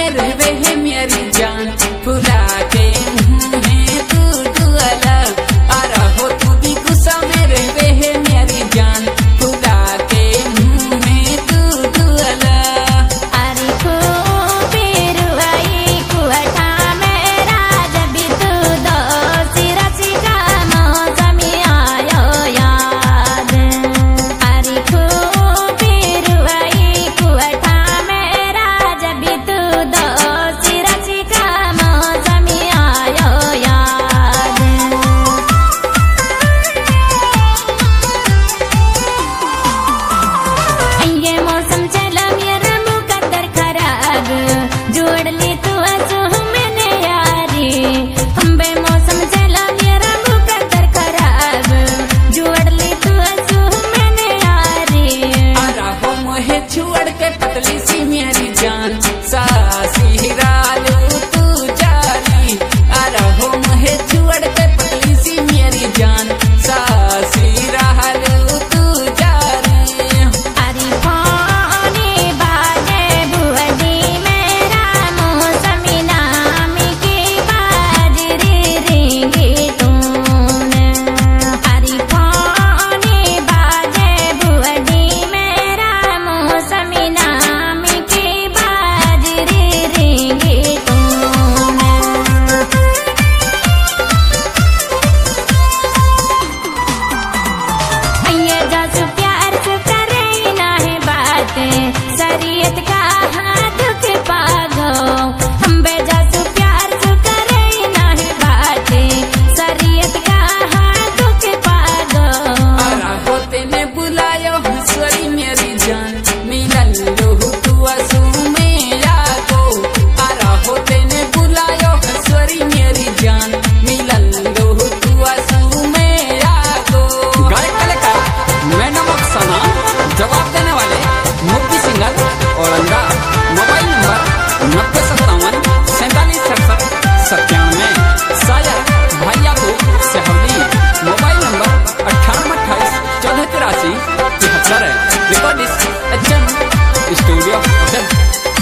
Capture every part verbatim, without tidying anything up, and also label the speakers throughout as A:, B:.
A: में रहवे है मेरी जान फुला के है तू दुआला आ रहो तू भी गुस्सा में रहवे है मेरी जान फुला के है तू दुआला
B: अरे को पेरुआई कुहटा मेरा जब तू दो सिरा सिका मौसमी आयो याद अरे को पेरुआई कुहटा मेरा जब तू दो सिरा सिका मौसमी आयो याद ये मौसम चला मेरा मुकद्दर खराब जोड़ ली तू आंसू मैंने यारी हम बे मौसम चला मेरा मुकद्दर खराब जोड़ ली तू आंसू मैंने यारी
A: आ रहो मोहे छोड़ के पतली सी मेरी जान सासी रालू तू जारी आ रहो मोहे छोड़ के पतली सी मेरी जान सासी रालू तू जारी
B: अरे पानी बाजे बुहदी मेरा मौसमी नाम की बाजरी रेंगी तूने अरे पानी बाजे बुहदी मेरा मौसमी नाम की बाजरी रेंगी तूने ये जासु प्यार से करे ना है बातें शरीयत का हाथ के पागो हम बेजासु प्यार से करे ना है बातें शरीयत का हाथ के पागो
A: आ रहो तेने बुलायो हंसरी मेरी जान मिलन लोहू तू आंसू में आगो आ रहो तेने बुलायो हंसरी मेरी जान मिलन लोहू तू आंसू में आगो
C: गायक कलाकार मैं नमक सना जवाब देने वाले मुक्ति सिंगर और अंदाज मोबाइल नंबर नब्बे सत्तावन सैंतालीस सड़सठ सत्तानवे साया भैया को सहवली मोबाइल नंबर अट्ठानवे अट्ठाईस चौदह तिरासी तिहत्तर रिकॉर्डिस्ट एचएम स्टूडियो होटल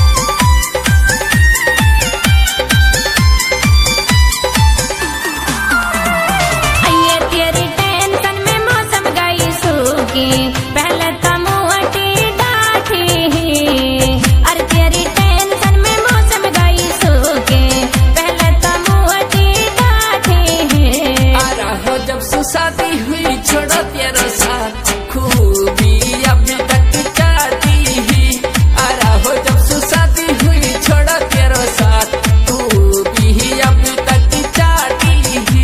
B: ये तेरी टेंशन में मौसम गई सूखी पहले तमुअटी डाठी अरे तेरी टेंशन में मौसम गई सूखी पहले तमुअटी डाठी
A: आ रहो जब सुसादी हुई छोड़ो तेरा साथ खूबी अपने तक चाहती ही आ रहो जब सुसादी हुई छोड़ो तेरा साथ खूबी अपने तक चाहती ही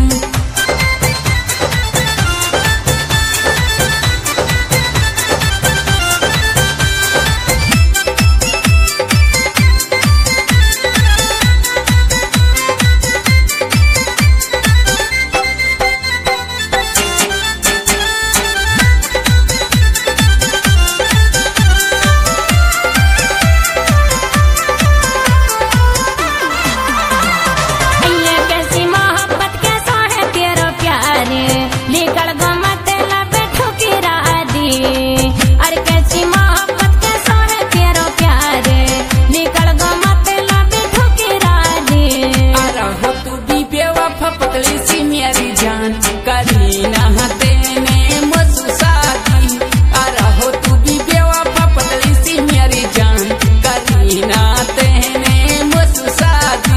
B: ये कैसी मोहब्बत कैसा है तेरा प्यार लेकर गो मत लबे ठुकरा दी अरे कैसी मोहब्बत कैसा है तेरा प्यार लेकर गो मत लबे ठुकरा दी
A: आ रहो तू भी बेवफा पतली सी मेरी जान करी ना तेने मुझसे शादी आ रहो तू भी बेवफा पतली सी मेरी जान करी ना तेने मुझसे शादी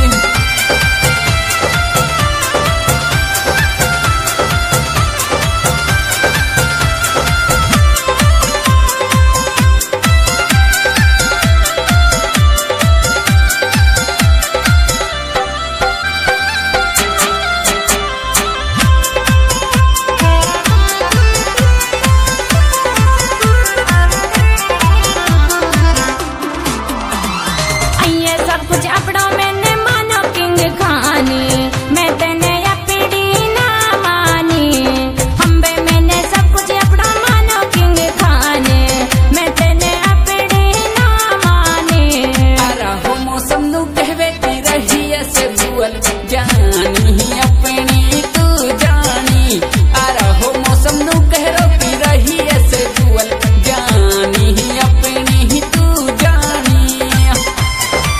B: ये सब कुछ अपनों मैंने मानो किंग खानी मैं तेने अपनी ना मानी हम बे मैंने सब कुछ अपना मानो किंग खाने मैं तेने अपनी ना मानी
A: आ रहो मौसम नु कहवे की रही ऐसे बुअल जानी अपनी तू जानी आ रहो मौसम नु कह रो की रही ऐसे बुअल जानी अपनी तू जानी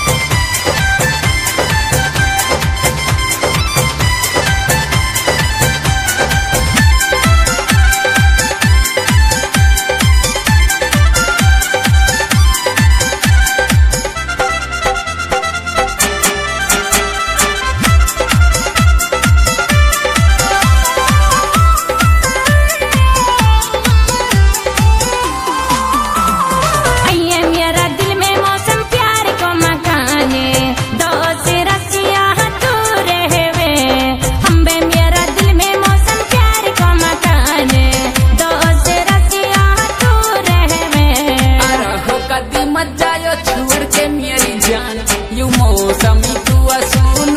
A: यू मौसमी तू सुन